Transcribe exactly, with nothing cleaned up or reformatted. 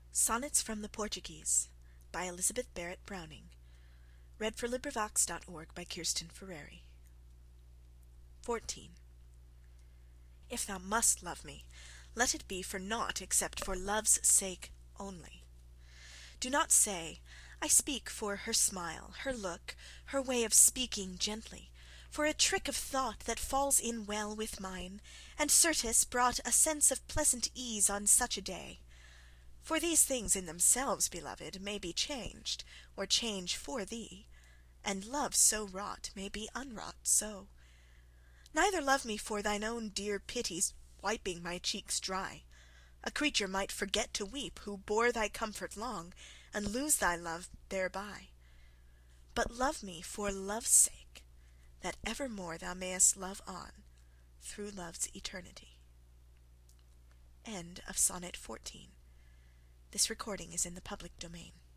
Sonnets from the Portuguese by Elizabeth Barrett Browning. (1809–1849) fourteen. If thou must love me, let it be for naught except for love's sake only. Do not say, I speak for her smile, her look, her way of speaking gently, for a trick of thought that falls in well with mine, and certes brought a sense of pleasant ease on such a day. For these things in themselves, beloved, may be changed, or change for thee, and love so wrought may be unwrought so. Neither love me for thine own dear pity's wiping my cheeks dry. A creature might forget to weep who bore thy comfort long, and lose thy love thereby. But love me for love's sake, that evermore thou mayest love on through love's eternity. End of Sonnet fourteen. This recording is in the public domain.